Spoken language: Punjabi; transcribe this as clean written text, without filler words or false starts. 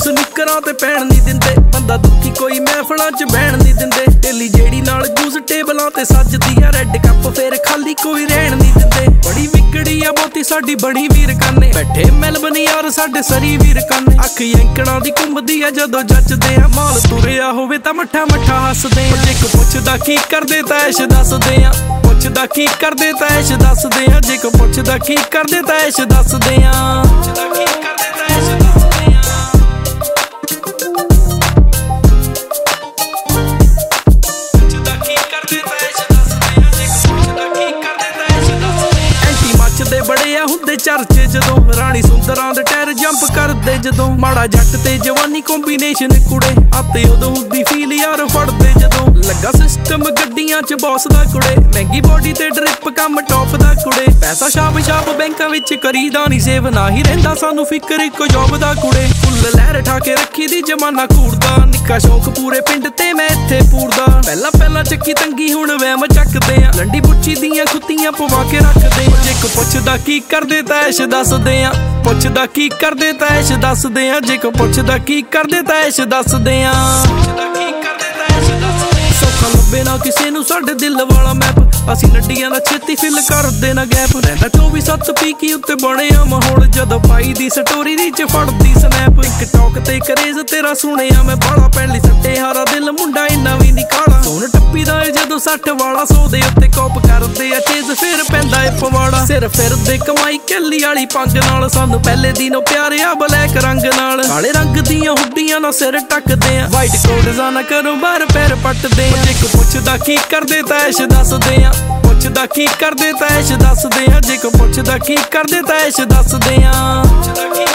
ਜੀਨਸ ਨਿੱਕਰਾਂ ਤੇ ਪੈਣ ਨਹੀਂ ਦਿੰਦੇ, ਬੰਦਾ ਦੁਖੀ ਕੋਈ ਮਹਿਫਲਾਂ 'ਚ ਬਹਿਣ ਨਹੀਂ ਦਿੰਦੇ। ਢੇਲੀ ਜਿਹੜੀ ਨਾਲ ਜੂਸ ਟੇਬਲਾਂ ਤੇ ਸੱਜਦੀ ਆ, ਰੈੱਡ ਕੱਪ ਫੇਰ ਖਾਲੀ ਕੋਈ ਰਹਿਣ ਨਹੀਂ ਦਿੰਦੇ। ਬੜੀ ਵਿਗੜੀ ਆ ਬਹੁਤੀ ਸਾਡੀ ਬਣੀ ਵੀਰ ਕਾਨੇ, ਬੈਠੇ ਮੈਲਬਨ ਯਾਰ ਸਾਡੇ ਸਰੀ ਵੀਰ ਕਾਨੇ। ਅੱਖ ਯੰਕੜਾਂ ਦੀ ਘੁੰਮਦੀ ਆ ਜਦੋਂ ਜੱਚਦੇ ਆ, ਮਾਲ ਤੁਰਿਆ ਹੋਵੇ ਤਾਂ ਮੱਠਾ ਮੱਠਾ ਹੱਸਦੇ ਆ। ਜੇ ਕੋ ਪੁੱਛਦਾ ਕੀ ਕਰਦੇ ਤਾਂ ਐਸ਼ ਦੱਸਦੇ ਆ, ਪੁੱਛਦਾ ਕੀ ਕਰਦੇ ਤਾਂ ਐਸ਼ ਦੱਸਦੇ ਆ। ਜੇ ਕੋ ਪੁੱਛਦਾ ਕੀ ਕਰਦੇ ਤਾਂ ਐਸ਼ ਦੱਸਦੇ ਆ, ਪੁੱਛਦਾ ਕੀ ਕਰਦੇ ਤਾਂ ਐਸ਼ ਦੱਸਦੇ ਆ। ਮੱਚਦੇ ਬੜੇ ਆ ਹੁੰਦੇ ਚਰਚੇ ਜਦੋਂ, ਰਾਣੀ ਸੁੰਦਰਾਂ ਦੇ ਟਾਇਰ ਜੰਪ ਕਰਦੇ ਜਦੋਂ। ਮਾੜਾ ਜੱਟ ਤੇ ਜਵਾਨੀ ਕੰਬੀਨੇਸ਼ਨ ਕੁੜੇ, ਆਤੇ ਉਦੋਂ ਹੁੰਦੀ ਫੀਲ ਯਾਰ ਫੜਦੇ ਜਦੋਂ। ਲੱਗਾ ਸਿਸਟਮ ਗੱਡੀਆਂ 'ਚ ਬੌਸ ਦਾ ਕੁੜੇ, ਮਹਿੰਗੀ ਬੋਡੀ ਤੇ ਡਰਿਪ ਕੰਮ ਟੌਪ ਦਾ ਕੁੜੇ। ਪੈਸਾ ਛਾਪ ਛਾਪ ਬੈਂਕਾਂ ਵਿੱਚ ਕਰੀਦਾ ਨਹੀਂ ਸੇਵ, ਨਾ ਹੀ ਰਹਿੰਦਾ ਸਾਨੂੰ ਫਿਕਰ ਇੱਕੋ ਜੋਬ ਦਾ ਕੁੜੇ। ਫੁੱਲ ਲਹਿਰ ਠਾ ਕੇ ਰੱਖੀ ਦੀ ਜਮਾਨਾ ਘੂਰਦਾ, ਨਿੱਕਾ ਸ਼ੌਕ ਪੂਰੇ ਪਿੰਡ ਤੇ ਮੈਂ ਇੱਥੇ ਪੂਰਦਾ। ਪਹਿਲਾਂ ਚੱਕੀ ਤੰਗੀ ਹੁਣ ਵਹਿਮ ਚੱਕਦੇ ਆ, ਲੰਡੀ ਪੁੱਛੀ ਦੀਆਂ ਖੁੱਤੀਆਂ ਪਵਾ ਕੇ ਰੱਖਦੇ ਆ। ਜੇ ਕੋ ਪੁੱਛਦਾ ਕੀ ਕਰਦੇ ਤਾਂ ਐਸ਼ ਦੱਸਦੇ ਆ, ਪੁੱਛਦਾ ਕੀ ਕਰਦੇ ਤਾਂ ਐਸ਼ ਦੱਸਦੇ ਆ। ਜੇ ਕੋ ਪੁੱਛਦਾ ਕੀ ਕਰਦੇ ਤਾਂ ਐਸ਼ ਦੱਸਦੇ ਆ, ਪੁੱਛਦਾ ਕੀ ਕਰਦੇ ਤਾਂ ਐਸ਼ ਦੱਸਦੇ ਆ। ਸੌਖਾ ਲੱਭੇ ਨਾ ਕਿਸੇ ਨੂੰ ਸਾਡੇ ਦਿਲ ਵਾਲਾ ਮੈਪ, ਅਸੀਂ ਨੱਡੀਆਂ ਦਾ ਛੇਤੀ ਫਿਲ ਕਰਦੇ ਨਾ ਗੈਪ। ਰਹਿੰਦਾ 24/7 ਪੀਕੀ ਉੱਤੇ ਬਣਿਆ ਮਾਹੌਲ, ਜਦੋਂ ਪਾਈ ਦੀ ਸਟੋਰੀ ਦੀ 'ਚ ਫੜਦੀ ਸਨੈਪ। ਟਿਕਟੌਕ ਤੇ ਕਰੇਜ਼ ਤੇਰਾ ਸੁਣਿਆ ਮੈਂ ਬਾਲਾ, ਪਹਿਲੀ ਸੱਟੇ ਹਾਰਾ ਦਿਲ ਮੁੰਡਾ ਇੰਨਾ ਵੀ ਨਹੀਂ ਕਾਲਾ। ਸੋਨ ਟੱਪੀ ਦਾ ਜਦੋਂ 60 ਵਾਲਾ 100 ਦੇ ਉੱਤੇ ਕੋਪ ਕਰਦੇ ਆ ਚੇਜ਼, ਫਿਰ ਪੈਂਦਾ ਏ ਪਵਾੜਾ। ਸਿਰ ਫਿਰਦੇ ਕਮਾਈ ਕੱਲੀ ਵਾਲੀ ਪੰਗ ਨਾਲ, ਸਾਨੂੰ ਪਹਿਲੇ ਦਿਨੋਂ ਪਿਆਰਿਆ ਬਲੈਕ ਰੰਗ ਨਾਲ। ਕਾਲੇ ਰੰਗ ਦੀਆਂ ਹੁੱਡੀਆਂ ਨਾਲ ਸਿਰ ਟੱਕਦੇ ਆ, ਵਾਈਟ ਕੋਟ ਨਾ ਕਰੋ ਬਾਹਰ ਪੈਰ ਪੱਟਦੇ ਆ। ਜੇ ਕੋ ਪੁੱਛਦਾ ਕੀ ਕਰਦੇ ਤਾਂ ਐਸ਼ ਦੱਸਦੇ ਆ, ਪੁੱਛਦਾ ਕੀ ਕਰਦੇ ਤਾਂ ਐਸ਼ ਦੱਸਦੇ ਆ। ਜੇ ਕੋ ਪੁੱਛਦਾ ਕੀ ਕਰਦੇ ਤਾਂ ਐਸ਼ ਦੱਸਦੇ ਆ।